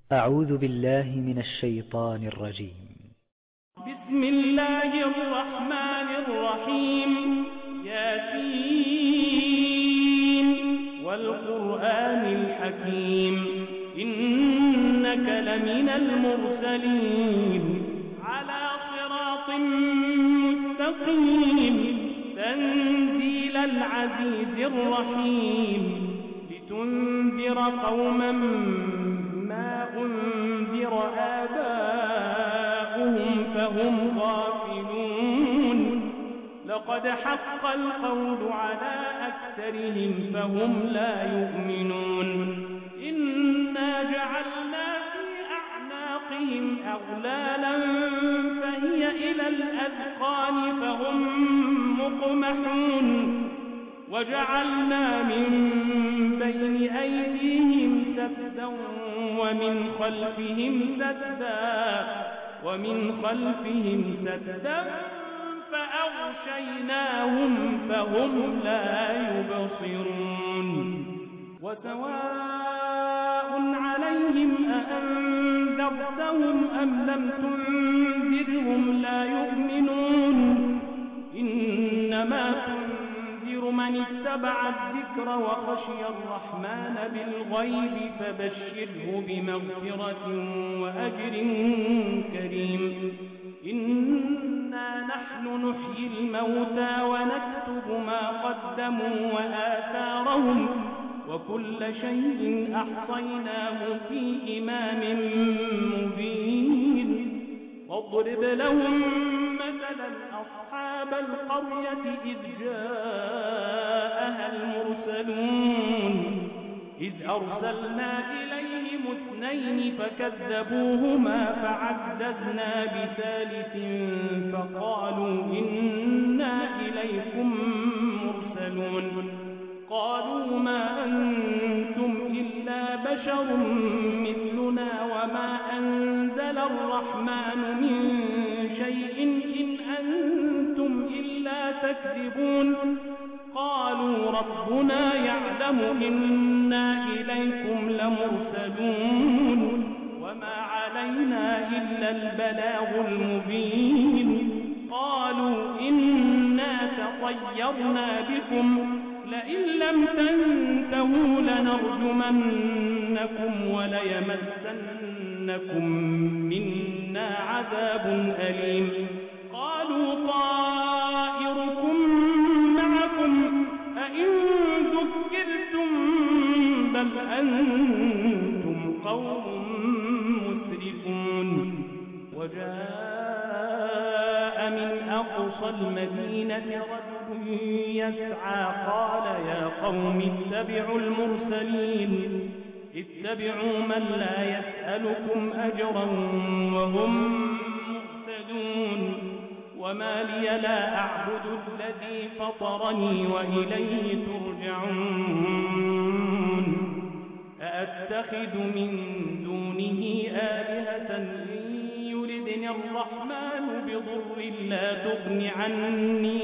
أعوذ بالله من الشيطان الرجيم. بسم الله الرحمن الرحيم. ياسين والقرآن الحكيم إنك لمن المرسلين على صراط مستقيم تنزيل العزيز الرحيم لتنذر قوما ما أنذر آباؤهم فهم غافلون لقد حق القول على أكثرهم فهم لا يؤمنون إنا جعلنا في أعناقهم أغلالا فهي إلى الأذقان فهم مقمحون وجعلنا من بين أيديهم سدا ومن خلفهم سدا فأغشيناهم فهم لا يبصرون وسواء عليهم أأنذرتهم أم لم تنذرهم لا يؤمنون إنما تنذر من اتبع الذكر وخشي الرحمن بالغيب فبشره بمغفرة وأجر كريم إنا نحن نحيي الموتى ونكتب ما قدموا وآثارهم وكل شيء أحصيناه في إمام مبين واضرب لهم مثلا أصحاب القرية إذ جاءها المرسلون إذ أرسلنا إليهم 2 فكذبوهما فعززنا بثالث فقالوا إنا إليكم مرسلون قالوا ما أنتم إلا بشر مثلنا وما أنزل الرحمن من شيء إن أنتم إلا تكذبون قالوا ربنا يعلم إنا إليكم لمرسلون وما علينا إلا البلاغ المبين قالوا إنا تطيرنا بكم لئن لم تنتهوا لنرجمنكم وليمسنكم منا عذاب أليم قالوا طائركم معكم أئن ذكرتم بل أنتم قوم مسرفون وجاء من أقصى المدينة رجل يسعى قال يا قوم اتبعوا المرسلين اتبعوا من لا يسألكم أجرا وهم مهتدون وما لي لا أعبد الذي فطرني وإليه ترجعون أأتخذ من دونه آلهة إن يردني الرحمن بضر لا تغن عني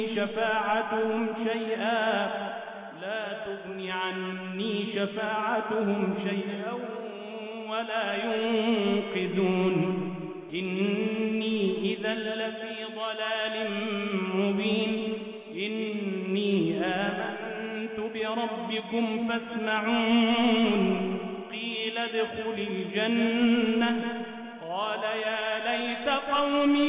شفاعتهم شيئا ولا ينقذون إني إذا لفي ضلال مبين إني آمنت بربكم فاسمعون قيل ادخل الجنة قال يا ليت قومي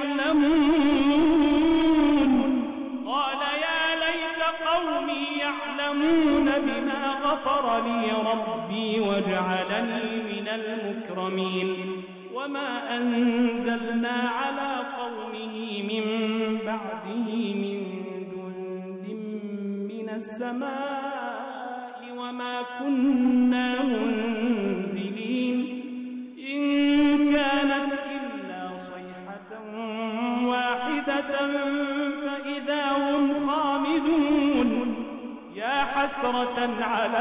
يعلمون بما غفر لي ربي وجعلني من المكرمين وما أنزلنا على قومه من بعده من جند من السماء وما كنا منزلين إن كانت إلا صيحة واحدة فإذا هم خامدون يا حسرة على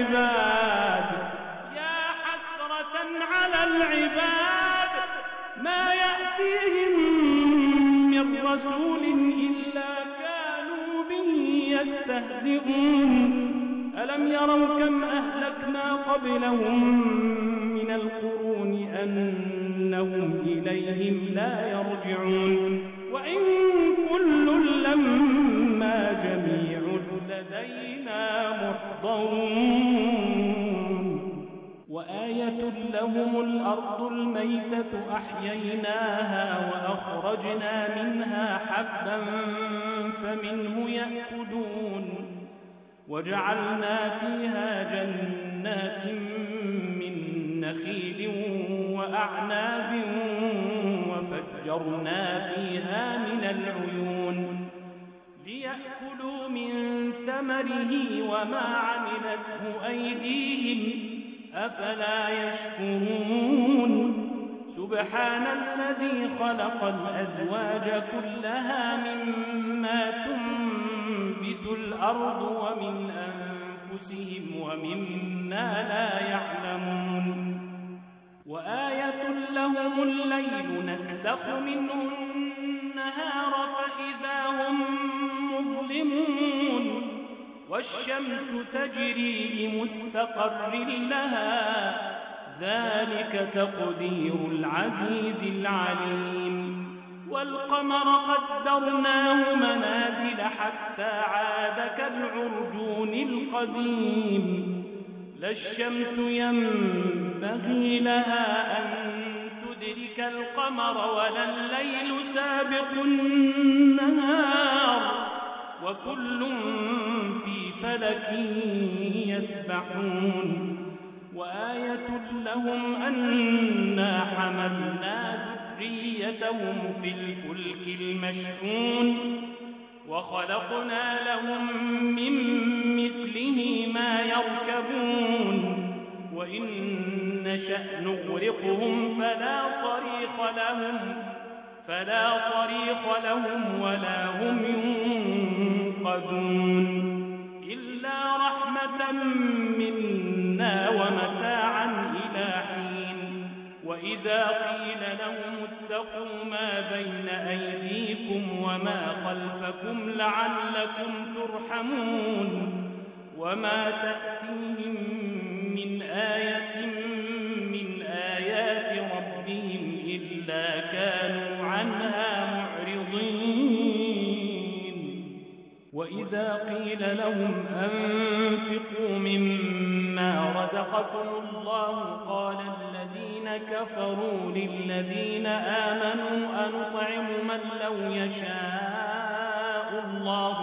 العباد ما يأتيهم من رسول إلا كانوا به يستهزئون ألم يروا كم أهلكنا قبلهم من القرون كأنهم إليهم لا يرجعون وإن كل لما جميع لدينا محضرون وآية لهم الأرض الميتة أحييناها وأخرجنا منها حبا فمنه يأكلون وجعلنا فيها جنات من نخيل وأعناب وفجرنا فيها من العيون ليأكلوا من ثمره وما عملته أيديهم أفلا يشكرون سبحان الذي خلق الأزواج كلها مما تنبت الأرض ومن أنفسهم ومما لا يعلمون وآية لهم الليل نسلخ منه النهار فإذا هم مظلمون والشمس تجري لمستقر لها ذلك تقدير العزيز العليم والقمر قدرناه منازل حتى عاد كالعرجون القديم لا الشمس ينبغي لها أن تدرك القمر ولا الليل سابق النهار وكل في فلك يسبحون وآية لهم أنا حملنا ذريتهم في الفلك المشحون وخلقنا لهم من مثله ما يركبون وإن نشأ نغرقهم فلا صريخ لهم ولا هم ينقذون إلا رحمة منا ومتاعا إلى حين وإذا قيل لهم اتقوا ما بين أيديكم وما خلفكم لعلكم ترحمون وما تأتيهم من آية من آيات ربهم إلا كانوا عنها معرضين وإذا قيل لهم أنفقوا مما رزقكم الله قال الذين كفروا للذين آمنوا أنطعم من لو يشاء الله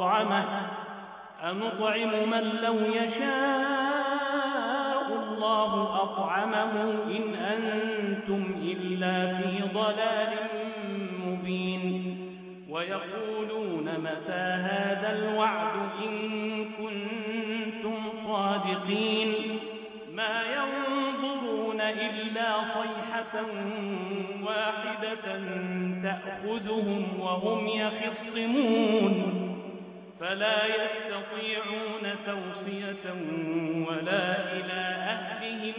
أطعمه إن أنتم إلا في ضلال مبين ويقولون متى هذا الوعد إن كنتم صادقين ما ينظرون إلا صيحة واحدة تأخذهم وهم يخصمون فلا يستطيعون توصية ولا إلى أهلهم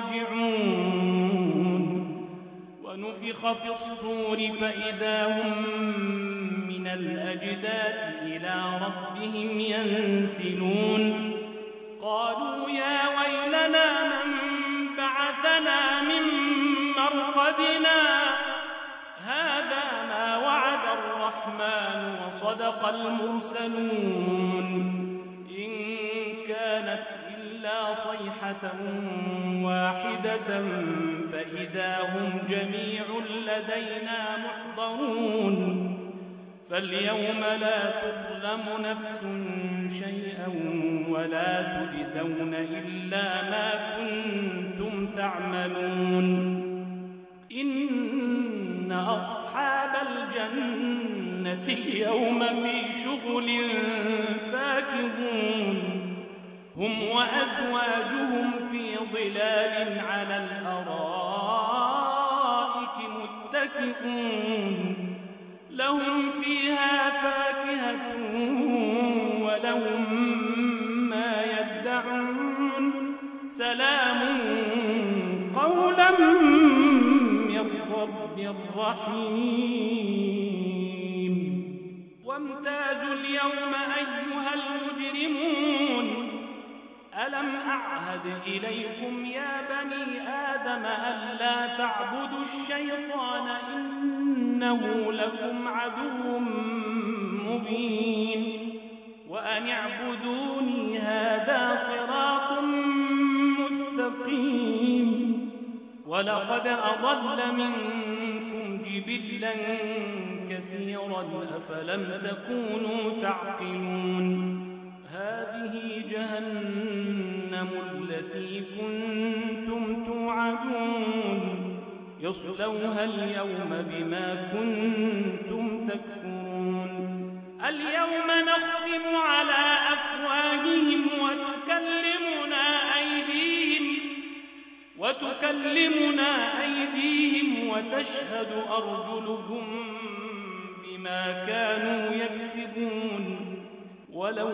يرجعون ونفخ في الصور فإذا هم من الأجداث إلى ربهم ينسلون قالوا يا ويلنا من بعثنا من مرقدنا هذا ما وعد الرحمن وصدق المرسلون إن كانت إلا صيحة واحدة فإذا هم جميع لدينا محضرون فاليوم لا تظلم نفس شيئا ولا تجزون إلا ما كنتم تعملون إن أصحاب الجنة اليوم في شغل فاكهون هم وأزواجهم في ظلال على الأرائك متكئون لهم فيها فاكهة ولهم ما يدعون سلام قولا من رب رحيم وامتازوا اليوم أيها المجرمون ألم أعهد عهد إليكم يا بني آدم ألا تعبدوا الشيطان إنه لكم عدو مبين وأن اعبدوني هذا صراط مستقيم ولقد أضل منكم جبلا كثيرا أفلم تكونوا تعقلون هذه جهنم التي كنتم توعدون يصلوها اليوم بما كنتم تكفرون اليوم نختم على أفواههم وتكلمنا أيديهم وتشهد أرجلهم بما كانوا يكسبون ولو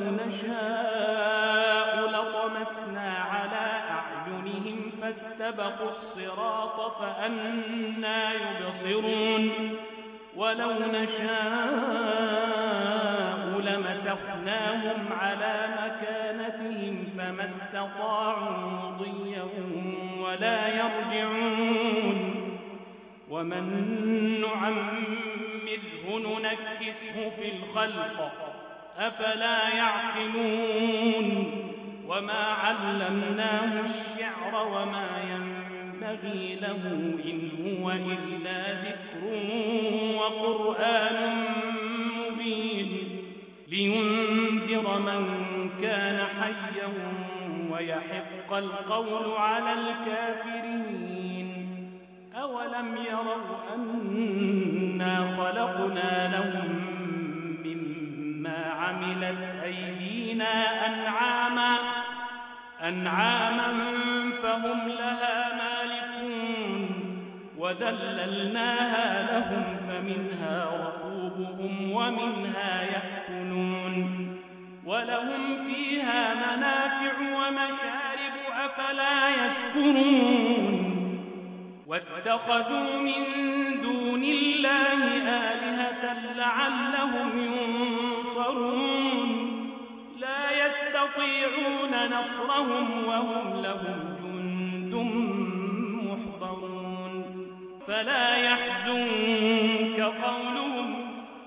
نشاء لطمسنا على أعينهم فاستبقوا الصراط فأنى يبصرون ولو نشاء لمسخناهم على مكانتهم فما استطاعوا مضيا ولا يرجعون ومن نعمره ننكسه في الخلق أفلا يعقلون وما علمناه الشعر وما ينبغي له إن هو إلا ذكر وقرآن مبين لينذر من كان حيا ويحق القول على الكافرين أولم يروا أنا خلقنا لهم مما عملت أيدينا أنعاما فهم لها مالكون وذللناها لهم فمنها ركوبهم ومنها يأكلون ولهم فيها منافع ومشارب أفلا يشكرون واتخذوا من دون الله آلهة لعلهم ينصرون لا يستطيعون نصرهم وهم لهم جند محضرون فلا يحزنك قولهم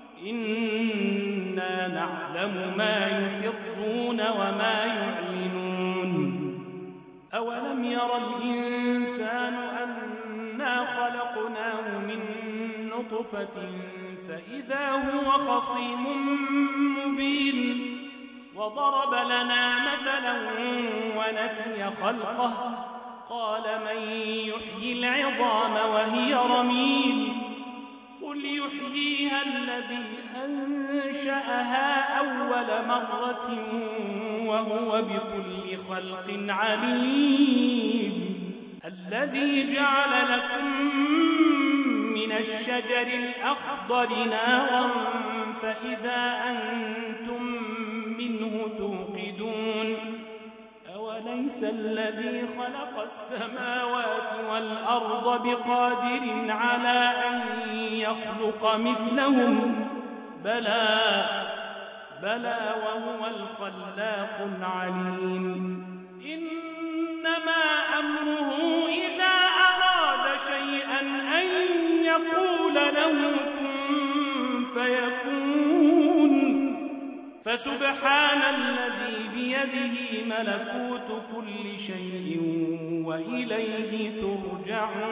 إنا نعلم ما يسرون وما يعلنون أولم ير الإنسان أنا خلقناه من نطفة فإذا هو خصيم مبين وضرب لنا مثلا ونسي خلقه قال من يحيي العظام وهي رميم قل يحييها الذي أنشأها أول مرة وهو بكل خلق عليم الذي جعل لكم من الشجر الأخضر نارا فإذا أنتم منه توقدون أوليس الذي خلق السماوات والأرض بقادر على أن يخلق مثلهم بلى وهو الخلاق العليم إنما أمره إذا أراد شيئا أن يقول له كن فيكون فسبحان الذي بيده ملكوت كل شيء وإليه ترجعون